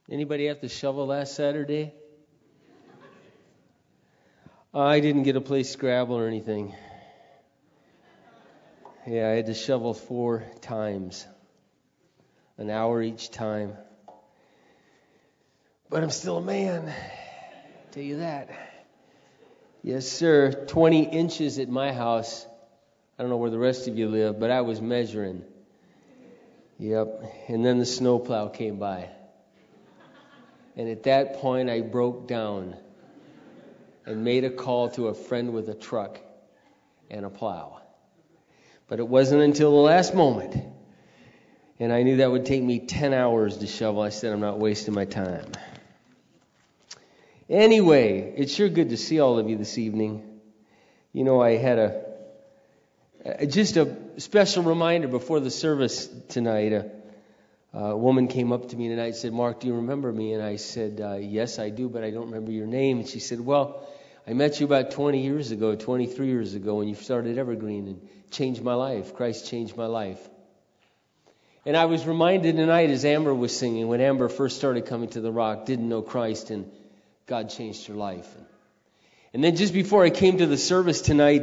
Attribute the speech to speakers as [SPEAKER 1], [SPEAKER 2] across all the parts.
[SPEAKER 1] Anybody have to shovel last Saturday? I didn't get to play Scrabble or anything. Yeah, I had to shovel 4 times, an hour each time. But I'm still a man, I'll tell you that. Yes, sir, 20 inches at my house. I don't know where the rest of you live, but I was measuring. Yep, and then the snowplow came by. And at that point, I broke down and made a call to a friend with a truck and a plow. But it wasn't until the last moment, and I knew that would take me 10 hours to shovel. I said, I'm not wasting my time. Anyway, it's sure good to see all of you this evening. You know, I had just a special reminder before the service tonight. A woman came up to me tonight and said, Mark, do you remember me? And I said, yes, I do, but I don't remember your name. And she said, well, I met you about 23 years ago when you started Evergreen and changed my life. Christ changed my life. And I was reminded tonight as Amber was singing, when Amber first started coming to the Rock, didn't know Christ, and God changed her life. And then just before I came to the service tonight,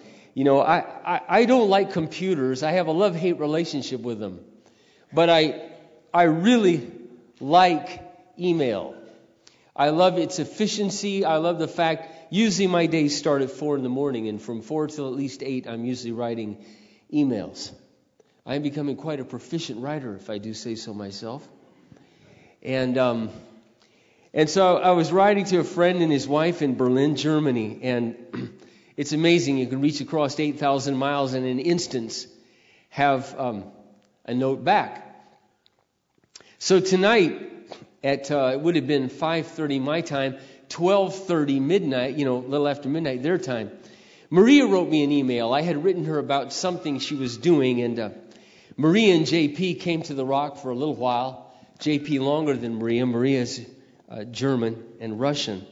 [SPEAKER 1] I don't like computers. I have a love-hate relationship with them. But I really like email. I love its efficiency. I love the fact, usually my days start at 4 in the morning, and from 4 till at least 8, I'm usually writing emails. I'm becoming quite a proficient writer, if I do say so myself. And so I was writing to a friend and his wife in Berlin, Germany, and it's amazing. You can reach across 8,000 miles and in an instant have a note back. So tonight, at it would have been 5:30 my time, 12:30 midnight, a little after midnight their time, Maria wrote me an email. I had written her about something she was doing, and Maria and JP came to the Rock for a little while. JP longer than Maria. Maria's German and Russian.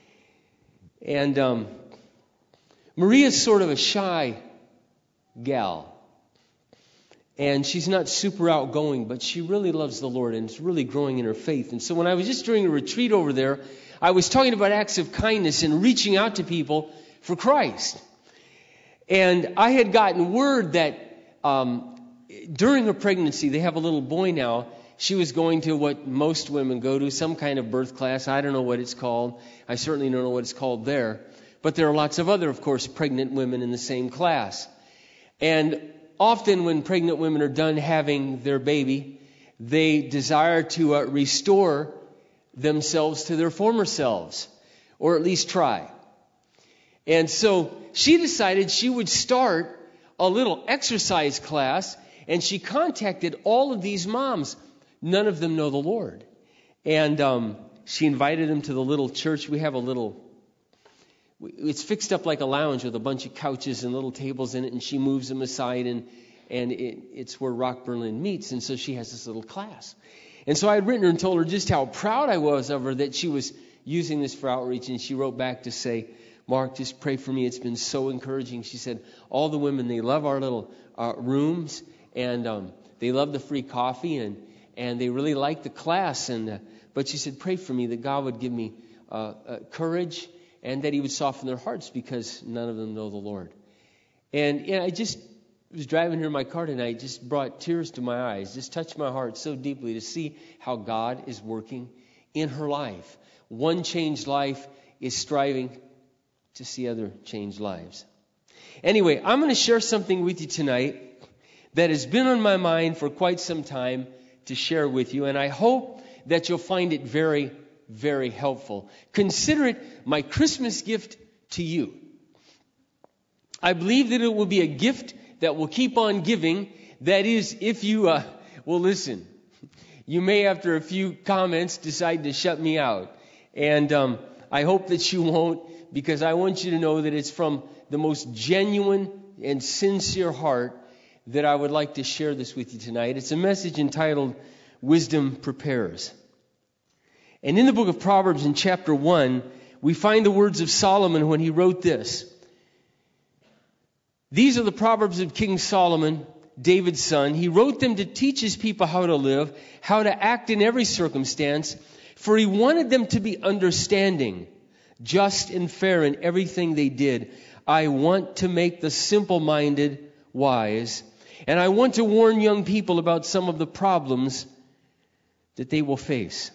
[SPEAKER 1] And Maria's sort of a shy gal. And she's not super outgoing, but she really loves the Lord and is really growing in her faith. And so when I was just during a retreat over there, I was talking about acts of kindness and reaching out to people for Christ. And I had gotten word that during her pregnancy, they have a little boy now. She was going to what most women go to, some kind of birth class. I don't know what it's called. I certainly don't know what it's called there. But there are lots of other, of course, pregnant women in the same class. And often when pregnant women are done having their baby, they desire to restore themselves to their former selves, or at least try. And so she decided she would start a little exercise class, and she contacted all of these moms. None of them know the Lord. And she invited them to the little church. We have it's fixed up like a lounge with a bunch of couches and little tables in it, and she moves them aside, and it's where Rock Berlin meets, and so she has this little class. And so I had written her and told her just how proud I was of her that she was using this for outreach, and she wrote back to say, Mark, just pray for me. It's been so encouraging. She said, all the women, they love our little rooms, and they love the free coffee, and they really like the class. But she said, pray for me that God would give me courage and that He would soften their hearts because none of them know the Lord. And I just was driving here in my car tonight, just brought tears to my eyes, just touched my heart so deeply to see how God is working in her life. One changed life is striving to see other changed lives. Anyway, I'm going to share something with you tonight that has been on my mind for quite some time to share with you, and I hope that you'll find it very, very helpful. Consider it my Christmas gift to you. I believe that it will be a gift that will keep on giving. That is, if you will listen. You may, after a few comments, decide to shut me out. And I hope that you won't, because I want you to know that it's from the most genuine and sincere heart that I would like to share this with you tonight. It's a message entitled, Wisdom Prepares. And in the book of Proverbs in chapter 1, we find the words of Solomon when he wrote this. These are the Proverbs of King Solomon, David's son. He wrote them to teach his people how to live, how to act in every circumstance, for he wanted them to be understanding, just and fair in everything they did. I want to make the simple-minded wise, and I want to warn young people about some of the problems that they will face.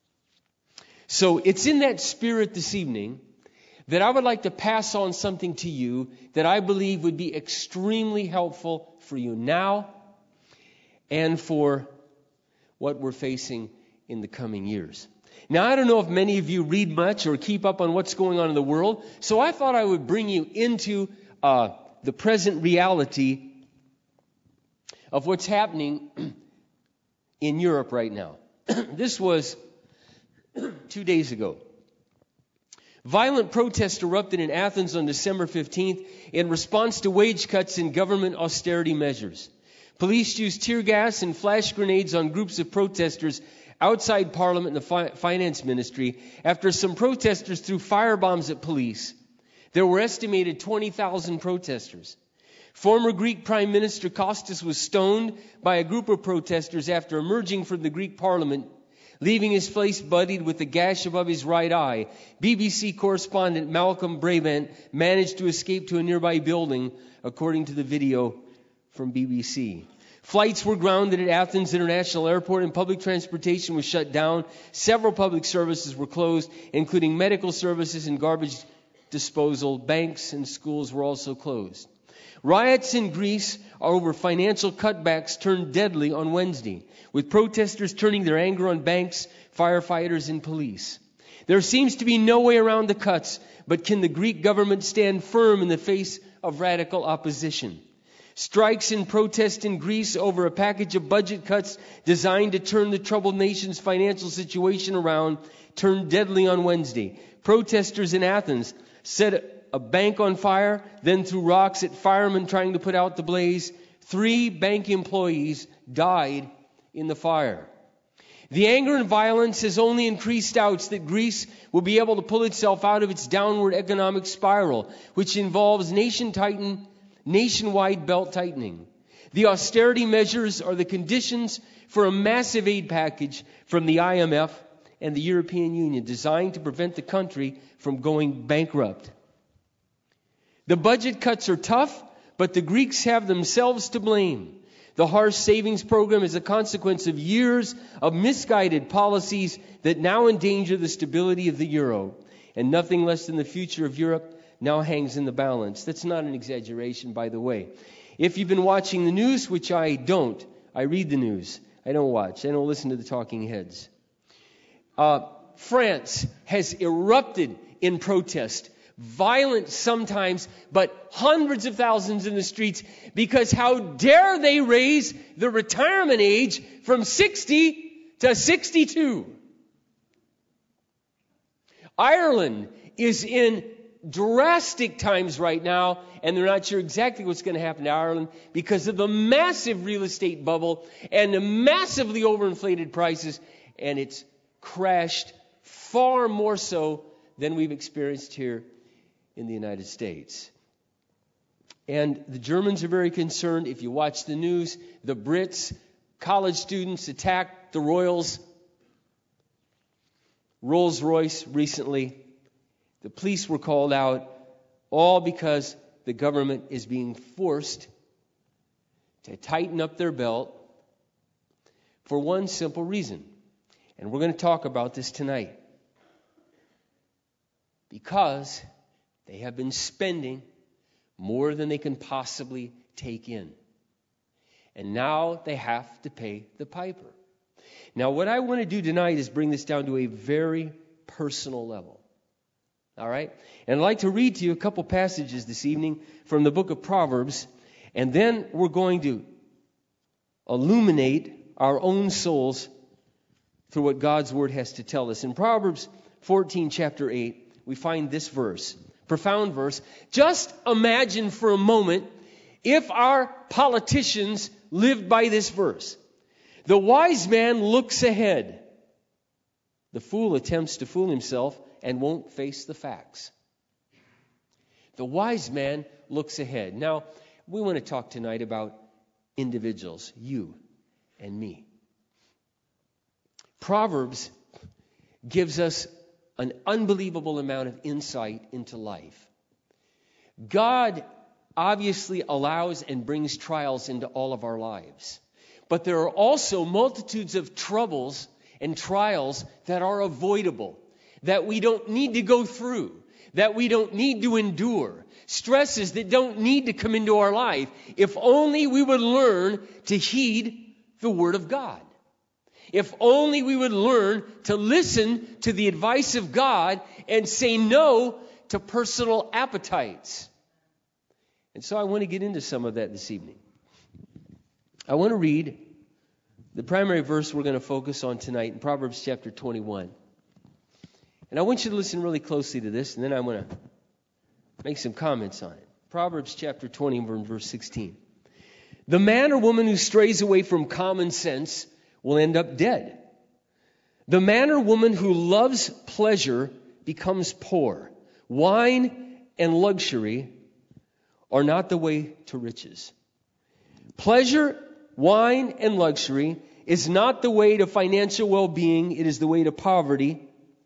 [SPEAKER 1] So it's in that spirit this evening that I would like to pass on something to you that I believe would be extremely helpful for you now and for what we're facing in the coming years. Now, I don't know if many of you read much or keep up on what's going on in the world, so I thought I would bring you into the present reality of what's happening in Europe right now. This was 2 days ago. Violent protests erupted in Athens on December 15th in response to wage cuts and government austerity measures. Police used tear gas and flash grenades on groups of protesters outside Parliament and the Finance Ministry after some protesters threw firebombs at police. There were estimated 20,000 protesters. Former Greek Prime Minister Kostas was stoned by a group of protesters after emerging from the Greek Parliament, leaving his face bloodied with a gash above his right eye. BBC correspondent Malcolm Brabant managed to escape to a nearby building, according to the video from BBC. Flights were grounded at Athens International Airport and public transportation was shut down. Several public services were closed, including medical services and garbage disposal. Banks and schools were also closed. Riots in Greece over financial cutbacks turned deadly on Wednesday, with protesters turning their anger on banks, firefighters, and police. There seems to be no way around the cuts, but can the Greek government stand firm in the face of radical opposition? Strikes and protests in Greece over a package of budget cuts designed to turn the troubled nation's financial situation around turned deadly on Wednesday. Protesters in Athens set a bank on fire, then threw rocks at firemen trying to put out the blaze. 3 bank employees died in the fire. The anger and violence has only increased doubts that Greece will be able to pull itself out of its downward economic spiral, which involves nationwide belt tightening. The austerity measures are the conditions for a massive aid package from the IMF and the European Union designed to prevent the country from going bankrupt. The budget cuts are tough, but the Greeks have themselves to blame. The harsh savings program is a consequence of years of misguided policies that now endanger the stability of the euro. And nothing less than the future of Europe now hangs in the balance. That's not an exaggeration, by the way. If you've been watching the news, which I don't, I read the news. I don't watch. I don't listen to the talking heads. France has erupted in protest. Violent sometimes, but hundreds of thousands in the streets, because how dare they raise the retirement age from 60 to 62? Ireland is in drastic times right now, and they're not sure exactly what's going to happen to Ireland because of the massive real estate bubble and the massively overinflated prices, and it's crashed far more so than we've experienced here in the United States. And the Germans are very concerned. If you watch the news, the Brits, college students attacked the Rolls-Royce recently. The police were called out, all because the government is being forced to tighten up their belt for one simple reason. And we're going to talk about this tonight. Because they have been spending more than they can possibly take in. And now they have to pay the piper. Now, what I want to do tonight is bring this down to a very personal level. All right? And I'd like to read to you a couple passages this evening from the book of Proverbs. And then we're going to illuminate our own souls through what God's Word has to tell us. In Proverbs 14, chapter 8, we find this verse. Profound verse. Just imagine for a moment if our politicians lived by this verse. The wise man looks ahead. The fool attempts to fool himself and won't face the facts. The wise man looks ahead. Now, we want to talk tonight about individuals, you and me. Proverbs gives us an unbelievable amount of insight into life. God obviously allows and brings trials into all of our lives. But there are also multitudes of troubles and trials that are avoidable, that we don't need to go through, that we don't need to endure, stresses that don't need to come into our life, if only we would learn to heed the Word of God. If only we would learn to listen to the advice of God and say no to personal appetites. And so I want to get into some of that this evening. I want to read the primary verse we're going to focus on tonight in Proverbs chapter 21. And I want you to listen really closely to this, and then I'm going to make some comments on it. Proverbs chapter 20, verse 16. The man or woman who strays away from common sense will end up dead. The man or woman who loves pleasure becomes poor. Wine and luxury are not the way to riches. Pleasure, wine, and luxury is not the way to financial well-being. It is the way to poverty,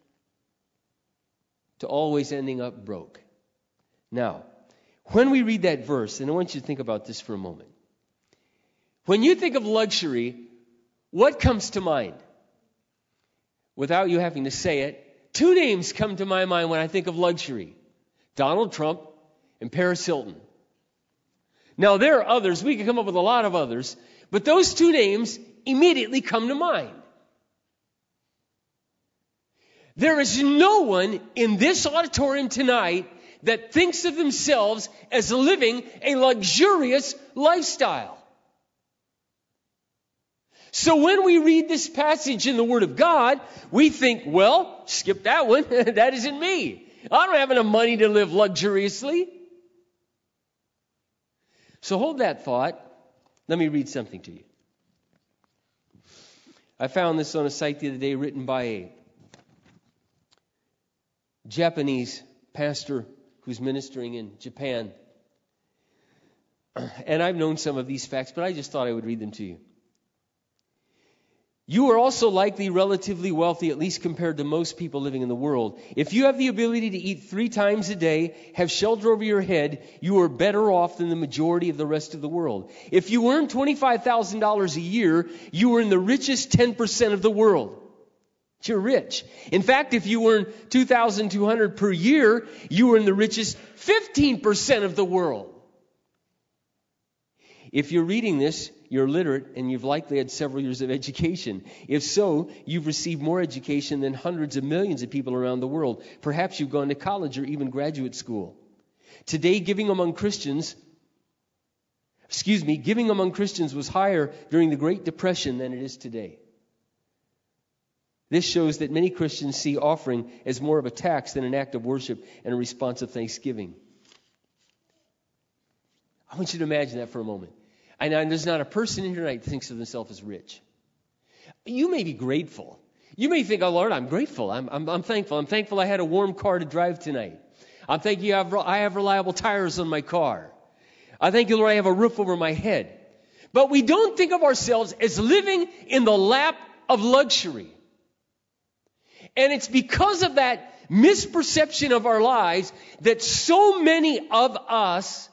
[SPEAKER 1] to always ending up broke. Now, when we read that verse, and I want you to think about this for a moment. When you think of luxury, what comes to mind? Without you having to say it, two names come to my mind when I think of luxury. Donald Trump and Paris Hilton. Now, there are others. We could come up with a lot of others. But those two names immediately come to mind. There is no one in this auditorium tonight that thinks of themselves as living a luxurious lifestyle. So when we read this passage in the Word of God, we think, well, skip that one. That isn't me. I don't have enough money to live luxuriously. So hold that thought. Let me read something to you. I found this on a site the other day written by a Japanese pastor who's ministering in Japan. And I've known some of these facts, but I just thought I would read them to you. You are also likely relatively wealthy, at least compared to most people living in the world. If you have the ability to eat 3 times a day, have shelter over your head, you are better off than the majority of the rest of the world. If you earn $25,000 a year, you are in the richest 10% of the world. You're rich. In fact, if you earn $2,200 per year, you are in the richest 15% of the world. If you're reading this, you're literate and you've likely had several years of education. If so, you've received more education than hundreds of millions of people around the world. Perhaps you've gone to college or even graduate school. Today, giving among Christians was higher during the Great Depression than it is today. This shows that many Christians see offering as more of a tax than an act of worship and a response of thanksgiving. I want you to imagine that for a moment. And there's not a person in here tonight that thinks of themselves as rich. You may be grateful. You may think, oh, Lord, I'm grateful. I'm thankful. I'm thankful I had a warm car to drive tonight. I'm thankful I have reliable tires on my car. I thank you, Lord, I have a roof over my head. But we don't think of ourselves as living in the lap of luxury. And it's because of that misperception of our lives that so many of us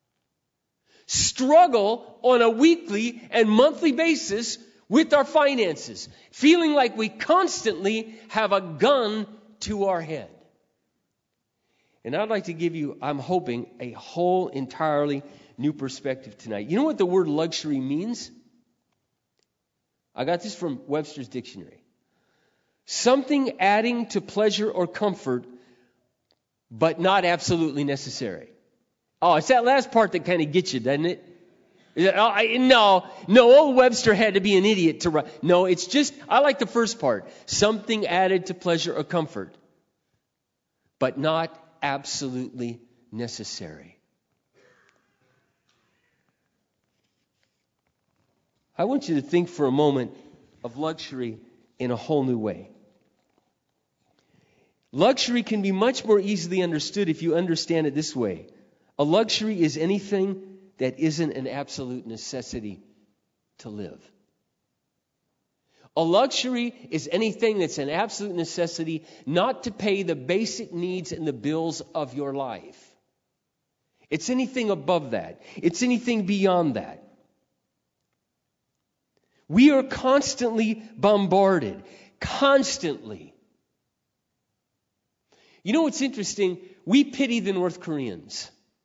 [SPEAKER 1] struggle on a weekly and monthly basis with our finances, feeling like we constantly have a gun to our head. And I'd like to give you, I'm hoping, a whole entirely new perspective tonight. You know what the word luxury means? I got this from Webster's Dictionary. Something adding to pleasure or comfort, but not absolutely necessary. Oh, it's that last part that kind of gets you, doesn't it? No, old Webster had to be an idiot to write. No, it's just, I like the first part. Something added to pleasure or comfort, but not absolutely necessary. I want you to think for a moment of luxury in a whole new way. Luxury can be much more easily understood if you understand it this way. A luxury is anything that isn't an absolute necessity to live. A luxury is anything that's an absolute necessity not to pay the basic needs and the bills of your life. It's anything above that. It's anything beyond that. We are constantly bombarded. Constantly. You know what's interesting? We pity the North Koreans.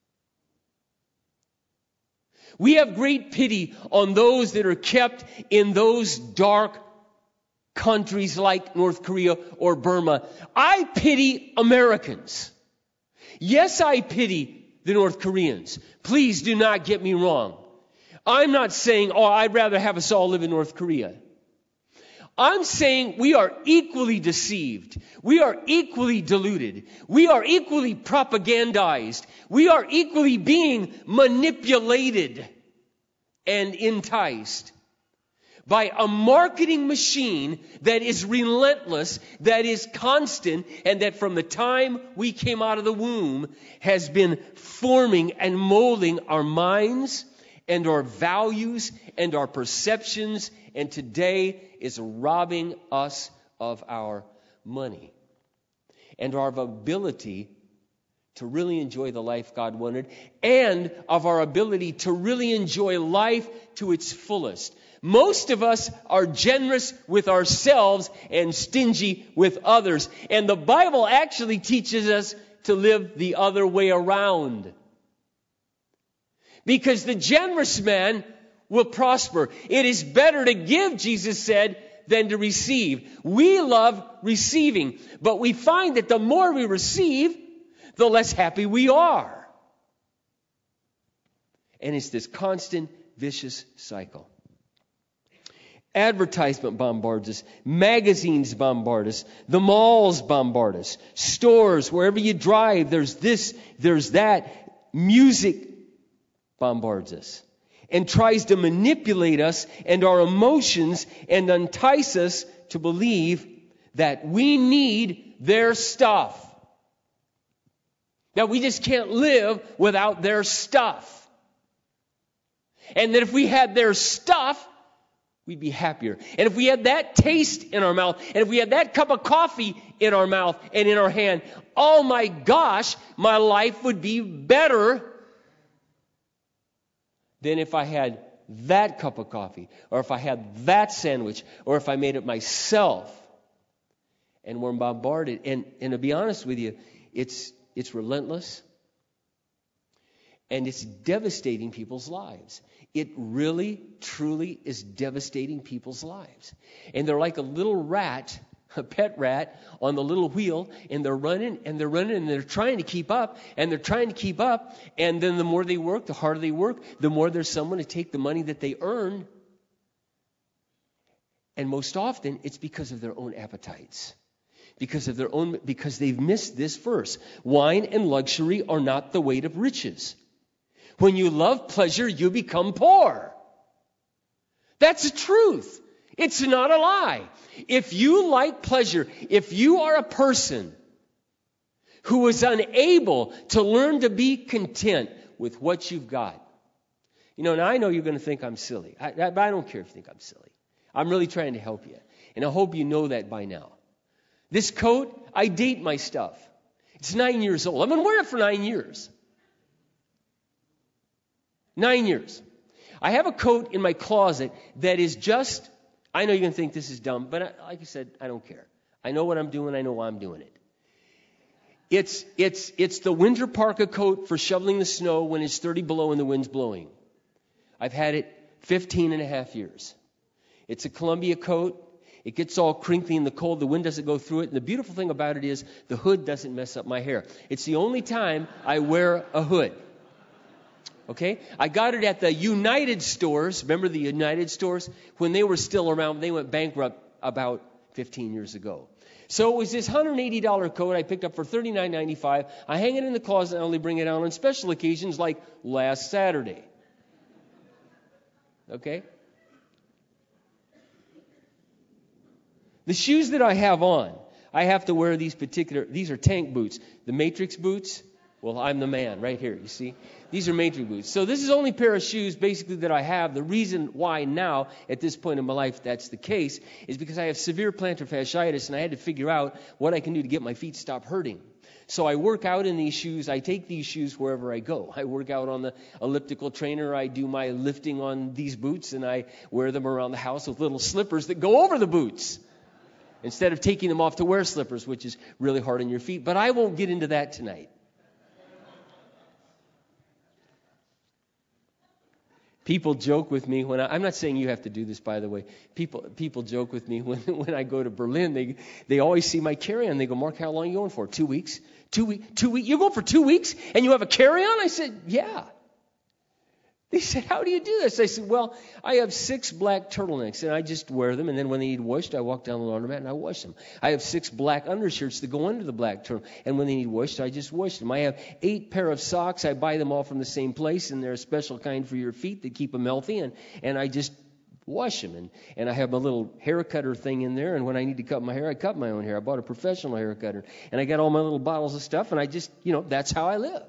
[SPEAKER 1] We have great pity on those that are kept in those dark countries like North Korea or Burma. I pity Americans. Yes, I pity the North Koreans. Please do not get me wrong. I'm not saying, I'd rather have us all live in North Korea. I'm saying we are equally deceived. We are equally deluded. We are equally propagandized. We are equally being manipulated and enticed by a marketing machine that is relentless, that is constant, and that from the time we came out of the womb has been forming and molding our minds and our values and our perceptions, and today is robbing us of our money and our ability to really enjoy the life God wanted, and of our ability to really enjoy life to its fullest. Most of us are generous with ourselves and stingy with others. And the Bible actually teaches us to live the other way around. Because the generous man will prosper. It is better to give, Jesus said, than to receive. We love receiving, but we find that the more we receive, the less happy we are. And it's this constant vicious cycle. Advertisement bombards us. Magazines bombard us. The malls bombard us. Stores, wherever you drive, there's this, there's that. Music bombards us and tries to manipulate us and our emotions and entice us to believe that we need their stuff. That we just can't live without their stuff. And that if we had their stuff, we'd be happier. And if we had that taste in our mouth, and if we had that cup of coffee in our mouth and in our hand, oh my gosh, my life would be better than if I had that cup of coffee, or if I had that sandwich, or if I made it myself. And we're bombarded. And to be honest with you, it's relentless. And it's devastating people's lives. It really, truly is devastating people's lives. And they're like a little rat, a pet rat, on the little wheel, and they're running, and they're trying to keep up, and they're trying to keep up, and then the more they work, the harder they work, the more there's someone to take the money that they earn. And most often, it's because of their own appetites. Because they've missed this verse. Wine and luxury are not the weight of riches. When you love pleasure, you become poor. That's the truth. It's not a lie. If you like pleasure, if you are a person who is unable to learn to be content with what you've got, now I know you're going to think I'm silly. But I don't care if you think I'm silly. I'm really trying to help you. And I hope you know that by now. This coat, I date my stuff. It's 9 years old. I've been wearing it for 9 years. 9 years. I have a coat in my closet that is just, I know you're going to think this is dumb, but like I said, I don't care. I know what I'm doing. I know why I'm doing it. It's the winter parka coat for shoveling the snow when it's 30 below and the wind's blowing. I've had it 15 and a half years. It's a Columbia coat. It gets all crinkly in the cold. The wind doesn't go through it. And the beautiful thing about it is the hood doesn't mess up my hair. It's the only time I wear a hood. Okay? I got it at the United stores. Remember the United stores? When they were still around, they went bankrupt about 15 years ago. So it was this $180 coat I picked up for $39.95. I hang it in the closet and I only bring it out on special occasions like last Saturday. Okay? The shoes that I have on, I have to wear these are tank boots. The Matrix boots, Well, I'm the man right here, you see. These are Matrix boots. So this is the only pair of shoes basically that I have. The reason why now, at this point in my life, that's the case is because I have severe plantar fasciitis, and I had to figure out what I can do to get my feet to stop hurting. So I work out in these shoes. I take these shoes wherever I go. I work out on the elliptical trainer. I do my lifting on these boots, and I wear them around the house with little slippers that go over the boots, instead of taking them off to wear slippers, which is really hard on your feet. But I won't get into that tonight. People joke with me when I'm not saying you have to do this, by the way. People joke with me when I go to Berlin. They always see my carry-on. They go, Mark, how long are you going for? 2 weeks? 2 weeks? You're going for 2 weeks and you have a carry-on? I said, yeah. They said, how do you do this? I said, well, I have 6 black turtlenecks, and I just wear them, and then when they need washed, I walk down the laundromat and I wash them. I have 6 black undershirts that go under the black turtle, and when they need washed, I just wash them. I have 8 pair of socks. I buy them all from the same place, and they're a special kind for your feet that keep them healthy, and I just wash them. And I have my little hair cutter thing in there, and when I need to cut my hair, I cut my own hair. I bought a professional hair cutter, and I got all my little bottles of stuff, and I just, that's how I live.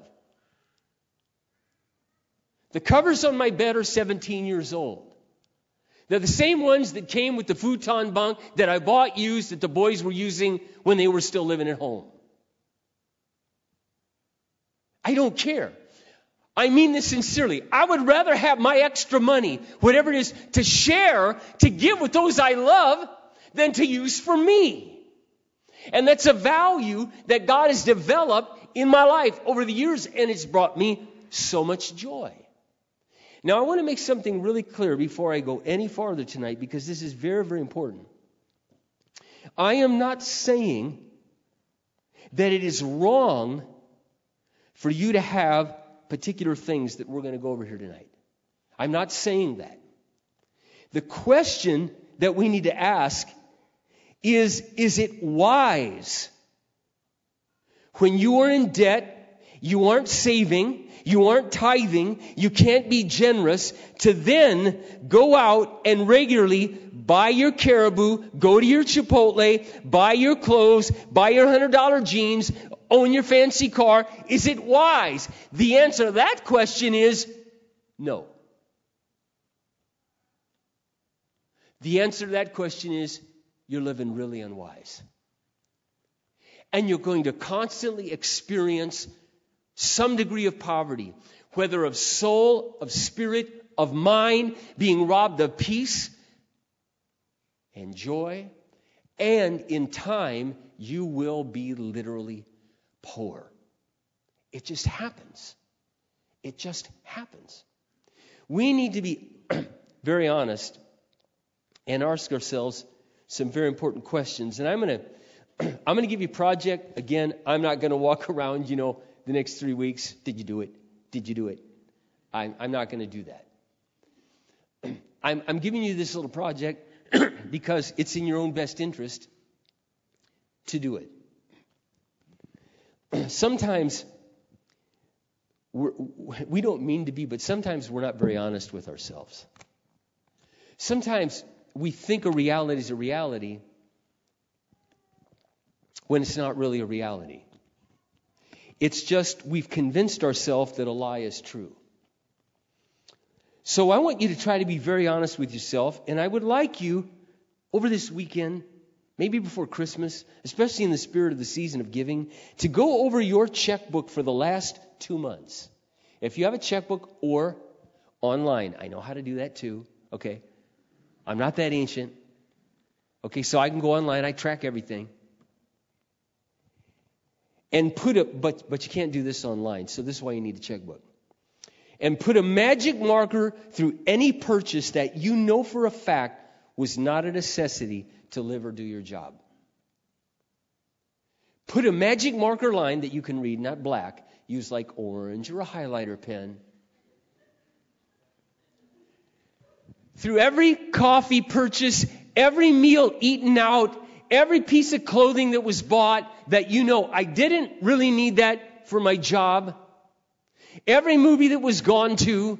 [SPEAKER 1] The covers on my bed are 17 years old. They're the same ones that came with the futon bunk that I bought used that the boys were using when they were still living at home. I don't care. I mean this sincerely. I would rather have my extra money, whatever it is, to share, to give with those I love, than to use for me. And that's a value that God has developed in my life over the years, and it's brought me so much joy. Now, I want to make something really clear before I go any farther tonight, because this is very, very important. I am not saying that it is wrong for you to have particular things that we're going to go over here tonight. I'm not saying that. The question that we need to ask is it wise when you are in debt, you aren't saving, you aren't tithing, you can't be generous, to then go out and regularly buy your Caribou, go to your Chipotle, buy your clothes, buy your $100 jeans, own your fancy car? Is it wise? The answer to that question is no. The answer to that question is you're living really unwise. And you're going to constantly experience some degree of poverty, whether of soul, of spirit, of mind, being robbed of peace and joy. And in time, you will be literally poor. It just happens. It just happens. We need to be very honest and ask ourselves some very important questions. And I'm going to give you a project. Again, I'm not going to walk around, the next 3 weeks. Did you do it? Did you do it? I'm not going to do that. I'm giving you this little project because it's in your own best interest to do it. Sometimes we don't mean to be, but sometimes we're not very honest with ourselves. Sometimes we think a reality is a reality when it's not really a reality. It's just we've convinced ourselves that a lie is true. So I want you to try to be very honest with yourself, and I would like you, over this weekend, maybe before Christmas, especially in the spirit of the season of giving, to go over your checkbook for the last 2 months. If you have a checkbook or online, I know how to do that too, okay? I'm not that ancient. Okay, so I can go online, I track everything. And but you can't do this online, so this is why you need a checkbook. And put a magic marker through any purchase that you know for a fact was not a necessity to live or do your job. Put a magic marker line that you can read, not black. Use like orange or a highlighter pen. Through every coffee purchase, every meal eaten out, every piece of clothing that was bought that I didn't really need that for my job. Every movie that was gone to.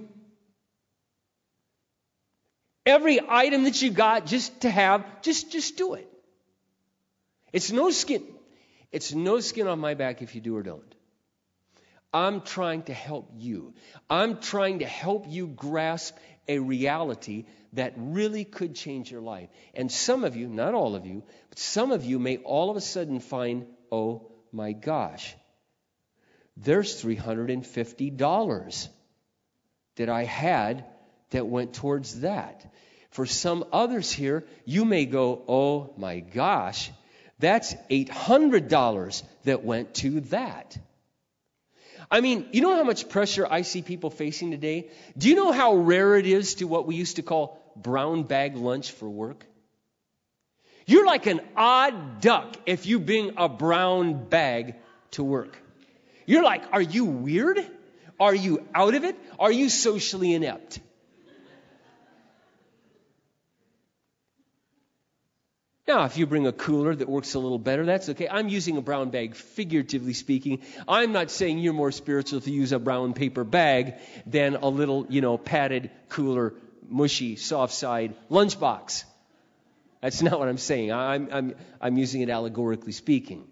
[SPEAKER 1] Every item that you got just to have, just do it. It's no skin on my back if you do or don't. I'm trying to help you. I'm trying to help you grasp a reality that really could change your life. And some of you, not all of you, but some of you may all of a sudden find, oh my gosh, there's $350 that I had that went towards that. For some others here, you may go, oh my gosh, that's $800 that went to that. I mean, you know how much pressure I see people facing today? Do you know how rare it is to what we used to call brown bag lunch for work? You're like an odd duck if you bring a brown bag to work. You're like, are you weird? Are you out of it? Are you socially inept? Now, if you bring a cooler that works a little better, that's okay. I'm using a brown bag, figuratively speaking. I'm not saying you're more spiritual if you use a brown paper bag than a little, padded, cooler, mushy, soft side lunchbox. That's not what I'm saying. I'm using it allegorically speaking.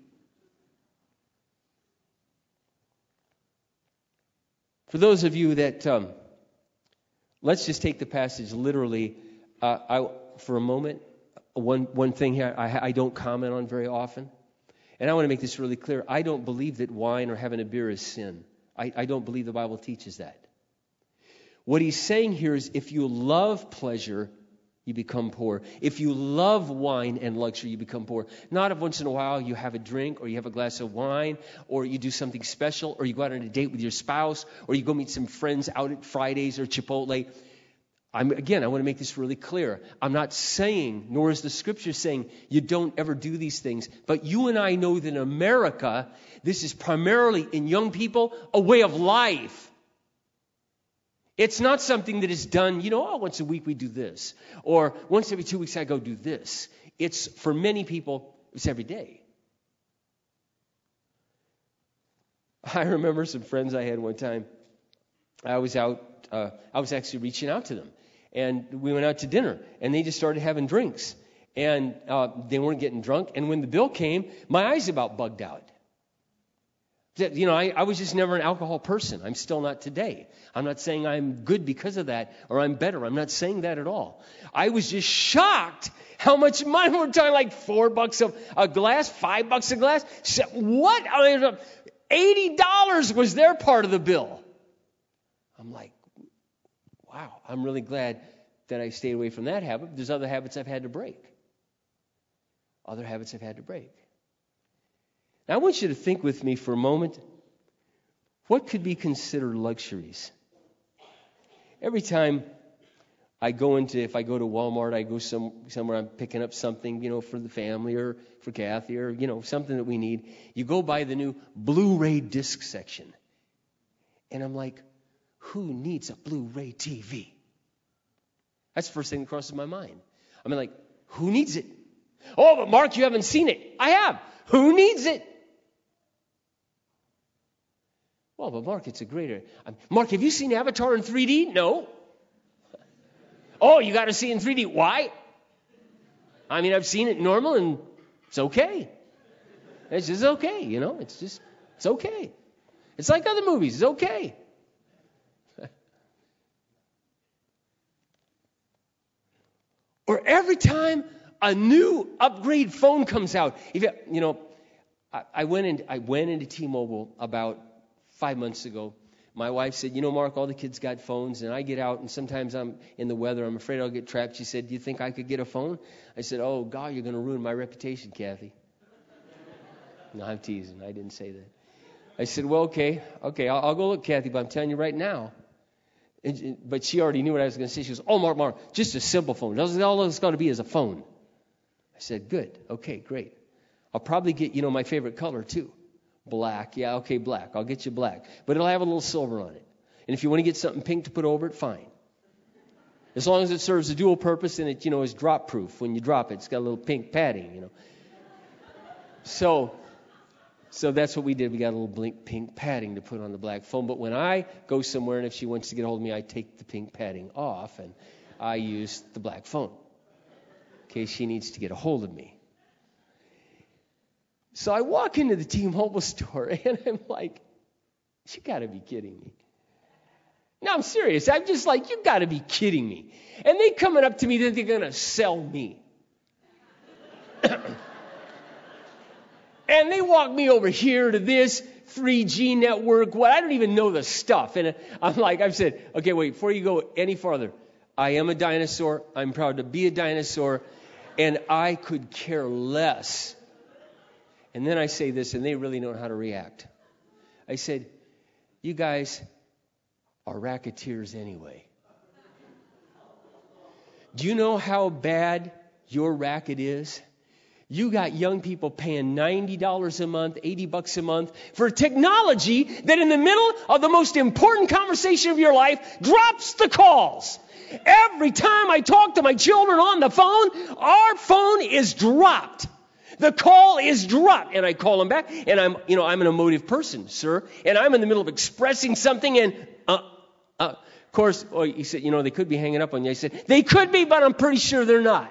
[SPEAKER 1] For those of you that, let's just take the passage literally for a moment. One thing here I don't comment on very often, and I want to make this really clear. I don't believe that wine or having a beer is sin. I don't believe the Bible teaches that. What he's saying here is if you love pleasure, you become poor. If you love wine and luxury, you become poor. Not if once in a while you have a drink or you have a glass of wine or you do something special or you go out on a date with your spouse or you go meet some friends out at Fridays or Chipotle. I want to make this really clear. I'm not saying, nor is the Scripture saying, you don't ever do these things. But you and I know that in America, this is primarily in young people a way of life. It's not something that is done, once a week we do this. Or once every 2 weeks I go do this. It's, for many people, it's every day. I remember some friends I had one time. I was actually reaching out to them. And we went out to dinner, and they just started having drinks. And they weren't getting drunk. And when the bill came, my eyes about bugged out. I was just never an alcohol person. I'm still not today. I'm not saying I'm good because of that, or I'm better. I'm not saying that at all. I was just shocked how much money. We're talking like $4 a glass, $5 a glass. What? $80 was their part of the bill. I'm like, wow, I'm really glad that I stayed away from that habit. There's other habits I've had to break. Now, I want you to think with me for a moment. What could be considered luxuries? Every time if I go to Walmart, I go somewhere, I'm picking up something, for the family or for Kathy or, something that we need. You go by the new Blu-ray disc section. And I'm like, who needs a Blu-ray TV? That's the first thing that crosses my mind. I mean, who needs it? Oh, but Mark, you haven't seen it. I have. Who needs it? Well, but Mark, it's a greater. Mark, have you seen Avatar in 3D? No. Oh, you got to see it in 3D. Why? I mean, I've seen it normal and it's okay. It's just okay, it's okay. It's like other movies. It's okay. Or every time a new upgrade phone comes out, I went into T-Mobile about 5 months ago. My wife said, Mark, all the kids got phones, and I get out, and sometimes I'm in the weather. I'm afraid I'll get trapped. She said, do you think I could get a phone? I said, oh, God, you're going to ruin my reputation, Kathy. No, I'm teasing. I didn't say that. I said, well, okay, I'll go look, Kathy, but I'm telling you right now. But she already knew what I was going to say. She goes, oh, Mark, just a simple phone. All it's got to be is a phone. I said, good. Okay, great. I'll probably get, my favorite color, too. Black. Yeah, okay, black. I'll get you black. But it'll have a little silver on it. And if you want to get something pink to put over it, fine. As long as it serves a dual purpose and it, is drop proof. When you drop it, it's got a little pink padding, So that's what we did. We got a little pink padding to put on the black phone. But when I go somewhere and if she wants to get a hold of me, I take the pink padding off and I use the black phone in case she needs to get a hold of me. So I walk into the T-Mobile store and I'm like, You got to be kidding me. No, I'm serious. I'm just like, you got to be kidding me. And they coming up to me, then they're going to sell me. And they walk me over here to this 3G network. What? I don't even know the stuff. And I've said, okay, wait, before you go any farther, I am a dinosaur. I'm proud to be a dinosaur. And I could care less. And then I say this, and they really know how to react. I said, you guys are racketeers anyway. Do you know how bad your racket is? You got young people paying $90 a month, $80 a month for technology that in the middle of the most important conversation of your life drops the calls. Every time I talk to my children on the phone, our phone is dropped. The call is dropped. And I call them back, and I'm an emotive person, sir. And I'm in the middle of expressing something, and of course, he said, they could be hanging up on you. I said, they could be, but I'm pretty sure they're not.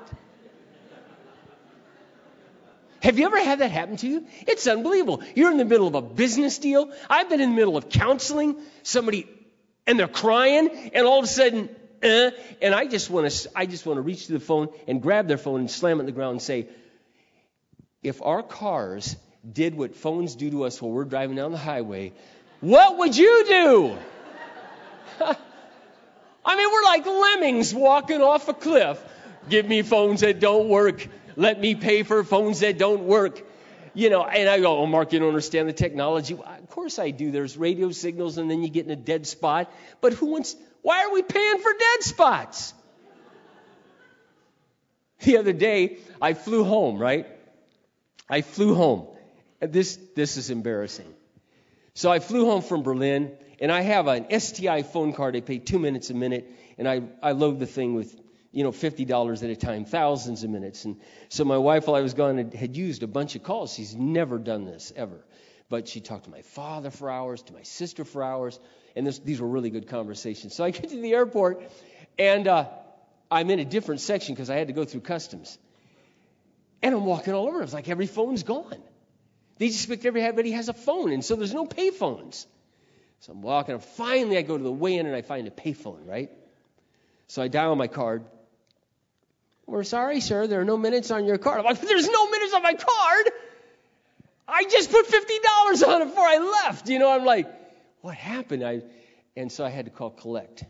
[SPEAKER 1] Have you ever had that happen to you? It's unbelievable. You're in the middle of a business deal. I've been in the middle of counseling somebody, and they're crying, and all of a sudden, and I just want to reach to the phone and grab their phone and slam it in the ground and say, if our cars did what phones do to us while we're driving down the highway, what would you do? I mean, we're like lemmings walking off a cliff. Give me phones that don't work. Let me pay for phones that don't work. And I go, oh, Mark, you don't understand the technology. Well, of course I do. There's radio signals, and then you get in a dead spot. But why are we paying for dead spots? The other day, I flew home, right? I flew home. This is embarrassing. So I flew home from Berlin, and I have an STI phone card. I pay 2 minutes a minute, and I load the thing with $50 at a time, thousands of minutes. And so my wife, while I was gone, had used a bunch of calls. She's never done this, ever. But she talked to my father for hours, to my sister for hours, and these were really good conversations. So I get to the airport, and I'm in a different section because I had to go through customs. And I'm walking all over. It's like every phone's gone. They just expect everybody has a phone, and so there's no pay phones. So I'm walking, and finally I go to the weigh-in, and I find a pay phone, right? So I dial my card. We're sorry, sir, there are no minutes on your card. I'm like, there's no minutes on my card? I just put $50 on it before I left. I'm like, what happened? And so I had to call collect.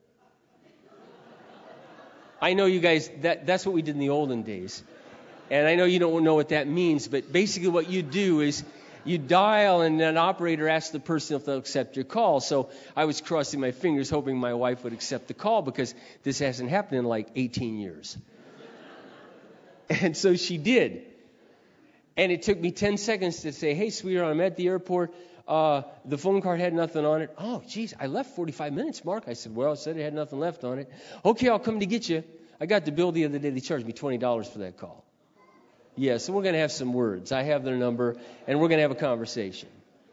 [SPEAKER 1] I know you guys, that's what we did in the olden days. And I know you don't know what that means, but basically what you do is you dial, and an operator asks the person if they'll accept your call. So I was crossing my fingers hoping my wife would accept the call, because this hasn't happened in like 18 years. And so she did. And it took me 10 seconds to say, hey, sweetheart, I'm at the airport. The phone card had nothing on it. Oh, geez, I left 45 minutes, Mark. I said, well, it said it had nothing left on it. Okay, I'll come to get you. I got the bill the other day. They charged me $20 for that call. Yeah, so we're going to have some words. I have their number, and we're going to have a conversation.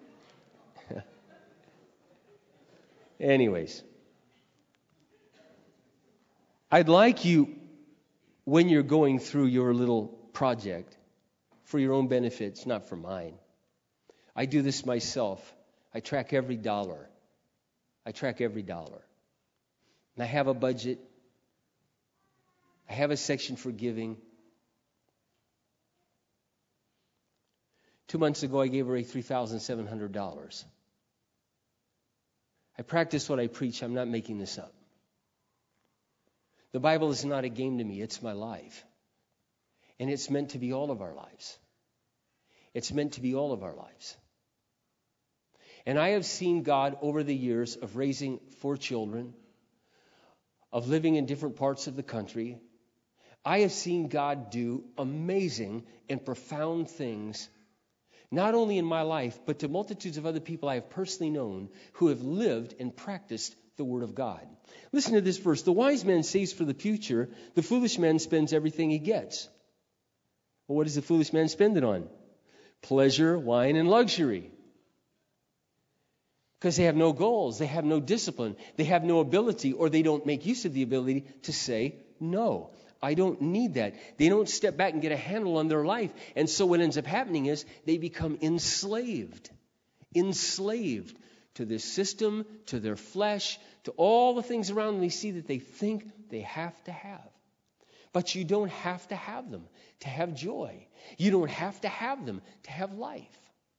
[SPEAKER 1] Anyways, I'd like you, when you're going through your little project, for your own benefits, not for mine. I do this myself. I track every dollar. And I have a budget. I have a section for giving. 2 months ago, I gave away $3,700. I practice what I preach. I'm not making this up. The Bible is not a game to me. It's my life. And it's meant to be all of our lives. And I have seen God over the years of raising 4 children, of living in different parts of the country. I have seen God do amazing and profound things, not only in my life, but to multitudes of other people I have personally known who have lived and practiced the Word of God. Listen to this verse. The wise man saves for the future. The foolish man spends everything he gets. Well, what does the foolish man spend it on? Pleasure, wine, and luxury. Because they have no goals. They have no discipline. They have no ability, or they don't make use of the ability to say no. I don't need that. They don't step back and get a handle on their life. And so what ends up happening is they become enslaved to this system, to their flesh, to all the things around them they see that they think they have to have. But you don't have to have them to have joy. You don't have to have them to have life.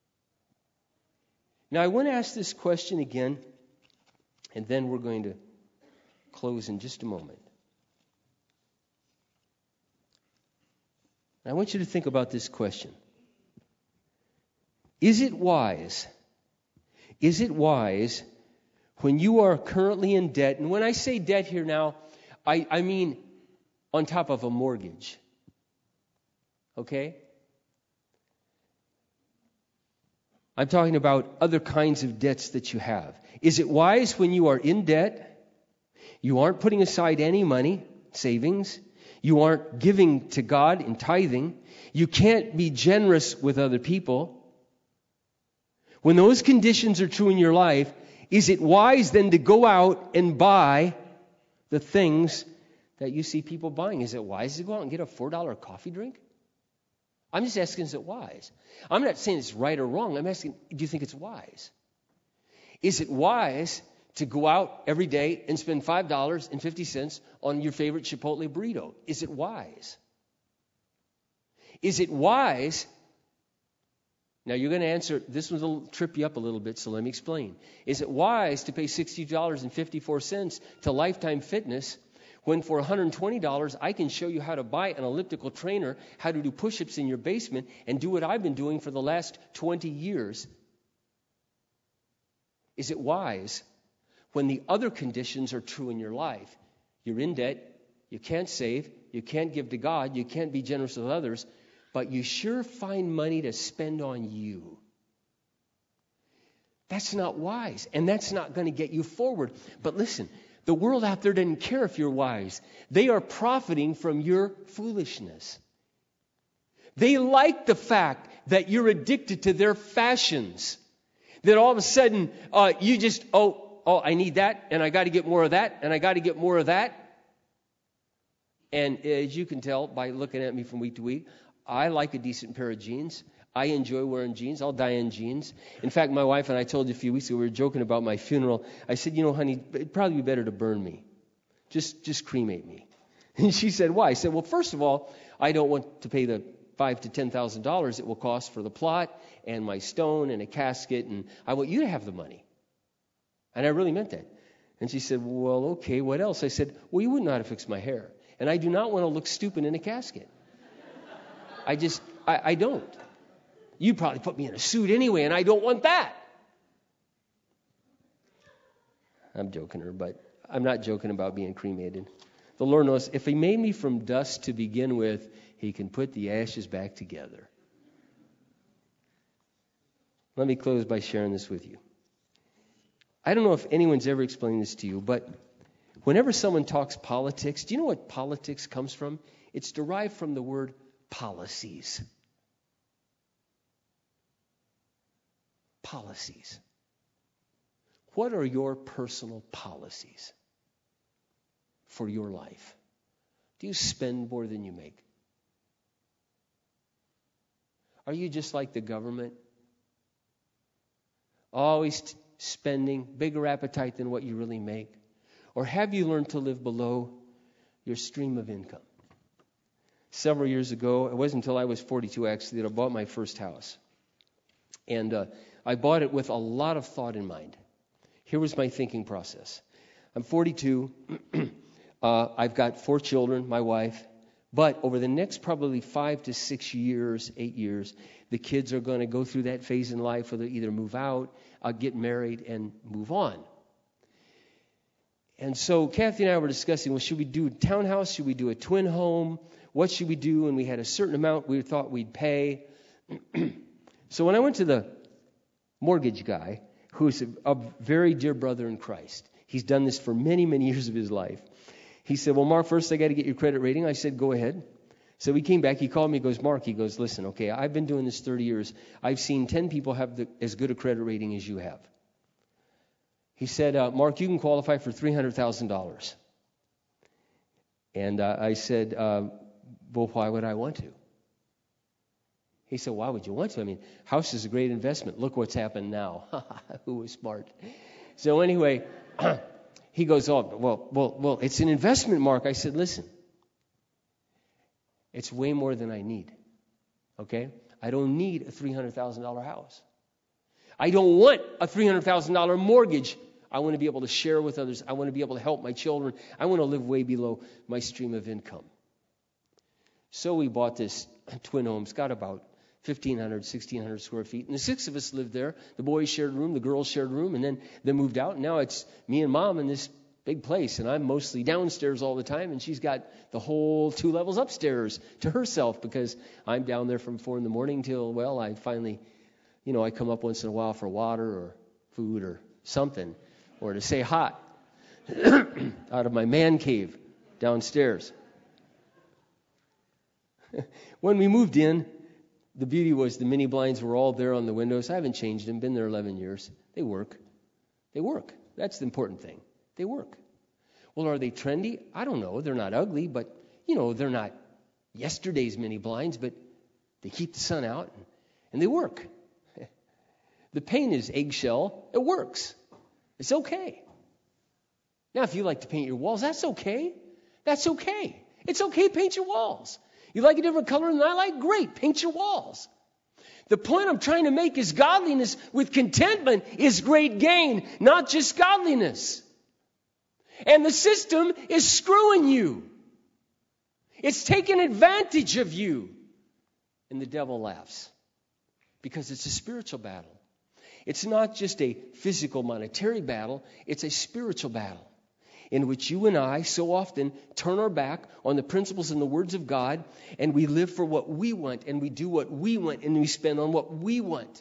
[SPEAKER 1] Now, I want to ask this question again, and then we're going to close in just a moment. I want you to think about this question. Is it wise when you are currently in debt, and when I say debt here now, I mean on top of a mortgage, okay? I'm talking about other kinds of debts that you have. Is it wise when you are in debt, you aren't putting aside any money, savings, you aren't giving to God in tithing, you can't be generous with other people? When those conditions are true in your life, is it wise then to go out and buy the things that you see people buying? Is it wise to go out and get a $4 coffee drink? I'm just asking, is it wise? I'm not saying it's right or wrong. I'm asking, do you think it's wise? Is it wise to go out every day and spend $5.50 on your favorite Chipotle burrito? Is it wise? Is it wise? Now, you're going to answer, this one will trip you up a little bit, so let me explain. Is it wise to pay $60.54 to Lifetime Fitness when for $120 I can show you how to buy an elliptical trainer, how to do push-ups in your basement, and do what I've been doing for the last 20 years? Is it wise when the other conditions are true in your life? You're in debt, you can't save, you can't give to God, you can't be generous with others, but you sure find money to spend on you. That's not wise, and that's not going to get you forward. But listen, the world out there doesn't care if you're wise. They are profiting from your foolishness. They like the fact that you're addicted to their fashions. That all of a sudden, you just, I need that, and I got to get more of that, and I got to get more of that. And as you can tell by looking at me from week to week, I like a decent pair of jeans. I enjoy wearing jeans. I'll die in jeans. In fact, my wife and I told you a few weeks ago, we were joking about my funeral. I said, honey, it'd probably be better to burn me. Just cremate me. And she said, why? I said, well, first of all, I don't want to pay the $5,000 to $10,000 it will cost for the plot and my stone and a casket, and I want you to have the money. And I really meant that. And she said, well, okay, what else? I said, well, you wouldn't know how to fix my hair. And I do not want to look stupid in a casket. I don't. You'd probably put me in a suit anyway, and I don't want that. I'm joking her, but I'm not joking about being cremated. The Lord knows if He made me from dust to begin with, He can put the ashes back together. Let me close by sharing this with you. I don't know if anyone's ever explained this to you, but whenever someone talks politics, do you know what politics comes from? It's derived from the word policies. Policies. What are your personal policies for your life? Do you spend more than you make? Are you just like the government? Always spending, bigger appetite than what you really make? Or have you learned to live below your stream of income? Several years ago, it wasn't until I was 42 actually that I bought my first house. And I bought it with a lot of thought in mind. Here was my thinking process. I'm 42. I've got 4 children, my wife. But over the next probably 5 to 6 years, 8 years, the kids are going to go through that phase in life where they either move out, get married, and move on. And so Kathy and I were discussing, well, should we do a townhouse? Should we do a twin home? What should we do? And we had a certain amount we thought we'd pay. So when I went to the mortgage guy, who's a very dear brother in Christ, he's done this for many, many years of his life. He said, well, Mark, first I got to get your credit rating. I said, go ahead. So he came back. He called me. He goes, Mark, he goes, listen, okay, I've been doing this 30 years. I've seen 10 people have as good a credit rating as you have. He said, Mark, you can qualify for $300,000. And I said, well, why would I want to? He said, why would you want to? I mean, house is a great investment. Look what's happened now. Who was smart? So anyway, he goes, oh, well, it's an investment, Mark. I said, listen, it's way more than I need. Okay? I don't need a $300,000 house. I don't want a $300,000 mortgage. I want to be able to share with others. I want to be able to help my children. I want to live way below my stream of income. So we bought this twin home. It's got about 1,500, 1,600 square feet. And the 6 of us lived there. The boys shared a room, the girls shared a room, and then they moved out. And now it's me and Mom in this big place. And I'm mostly downstairs all the time. And she's got the whole 2 levels upstairs to herself because I'm down there from 4 in the morning till, well, I finally, I come up once in a while for water or food or something, or to say hi out of my man cave downstairs. When we moved in, the beauty was the mini blinds were all there on the windows. I haven't changed them. Been there 11 years. They work. They work. That's the important thing. They work. Well, are they trendy? I don't know. They're not ugly, but, they're not yesterday's mini blinds, but they keep the sun out, and they work. The paint is eggshell. It works. It's okay. Now, if you like to paint your walls, that's okay. That's okay. It's okay to paint your walls. You like a different color than I like? Great. Paint your walls. The point I'm trying to make is godliness with contentment is great gain, not just godliness. And the system is screwing you. It's taking advantage of you. And the devil laughs because it's a spiritual battle. It's not just a physical monetary battle. It's a spiritual battle in which you and I so often turn our back on the principles and the words of God, and we live for what we want, and we do what we want, and we spend on what we want.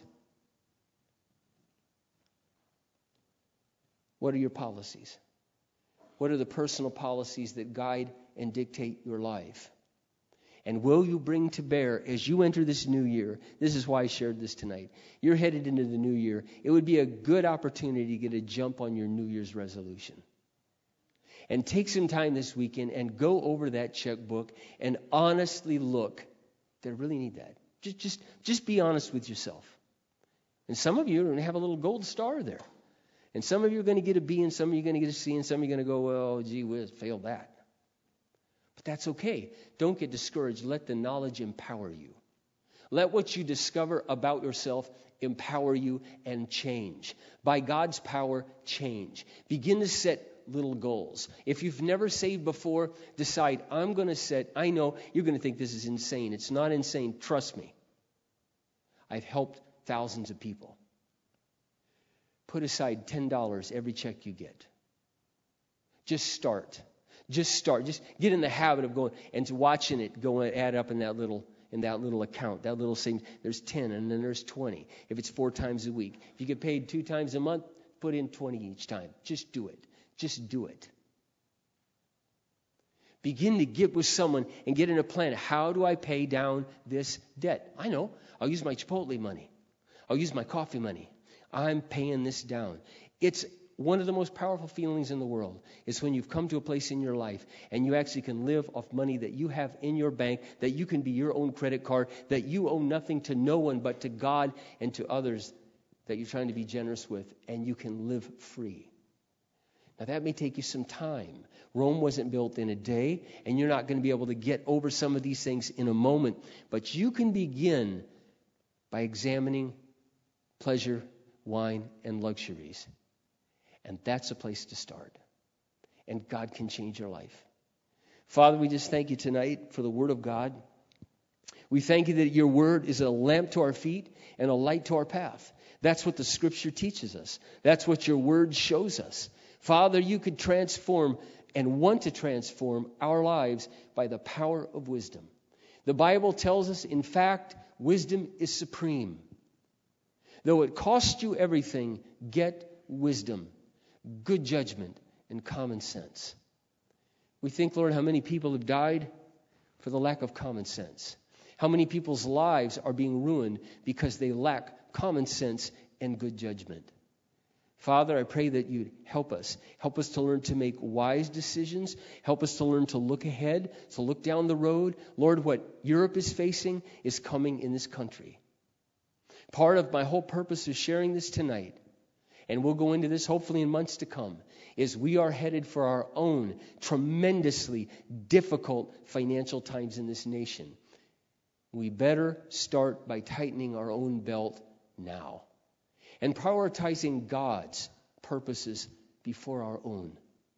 [SPEAKER 1] What are your policies? What are the personal policies that guide and dictate your life? And will you bring to bear as you enter this new year? This is why I shared this tonight. You're headed into the new year. It would be a good opportunity to get a jump on your New Year's resolution. And take some time this weekend and go over that checkbook and honestly look. Do I really need that? Just be honest with yourself. And some of you are going to have a little gold star there. And some of you are going to get a B, and some of you are going to get a C, and some of you are going to go, well, gee whiz, failed that. But that's okay. Don't get discouraged. Let the knowledge empower you. Let what you discover about yourself empower you and change. By God's power, change. Begin to set little goals. If you've never saved before, decide, I'm going to set, I know you're going to think this is insane. It's not insane. Trust me. I've helped thousands of people. Put aside $10 every check you get. Just start. Just get in the habit of going and watching it go and add up in that little account, that little savings. There's 10 and then there's 20. If it's 4 times a week. If you get paid 2 times a month, put in 20 each time. Just do it. Just do it. Begin to get with someone and get in a plan. How do I pay down this debt? I know. I'll use my Chipotle money. I'll use my coffee money. I'm paying this down. It's one of the most powerful feelings in the world is when you've come to a place in your life and you actually can live off money that you have in your bank, that you can be your own credit card, that you owe nothing to no one but to God and to others that you're trying to be generous with, and you can live free. Now, that may take you some time. Rome wasn't built in a day, and you're not going to be able to get over some of these things in a moment. But you can begin by examining pleasure, wine, and luxuries. And that's a place to start. And God can change your life. Father, we just thank you tonight for the Word of God. We thank you that your Word is a lamp to our feet and a light to our path. That's what the Scripture teaches us. That's what your Word shows us. Father, you could transform and want to transform our lives by the power of wisdom. The Bible tells us, in fact, wisdom is supreme. Though it costs you everything, get wisdom, good judgment, and common sense. We think, Lord, how many people have died for the lack of common sense. How many people's lives are being ruined because they lack common sense and good judgment. Father, I pray that you'd help us. Help us to learn to make wise decisions. Help us to learn to look ahead, to look down the road. Lord, what Europe is facing is coming in this country. Part of my whole purpose of sharing this tonight, and we'll go into this hopefully in months to come, is we are headed for our own tremendously difficult financial times in this nation. We better start by tightening our own belt now and prioritizing God's purposes before our own.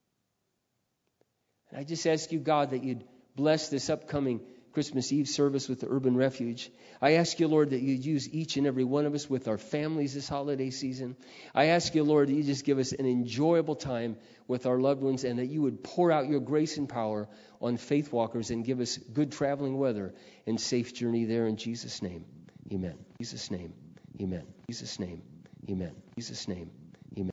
[SPEAKER 1] And I just ask you, God, that you'd bless this upcoming Christmas Eve service with the Urban Refuge. I ask you, Lord, that you'd use each and every one of us with our families this holiday season. I ask you, Lord, that you just give us an enjoyable time with our loved ones, and that you would pour out your grace and power on faith walkers and give us good traveling weather and safe journey there in Jesus' name. Amen. Jesus' name. Amen. Jesus' name. Amen. Jesus' name.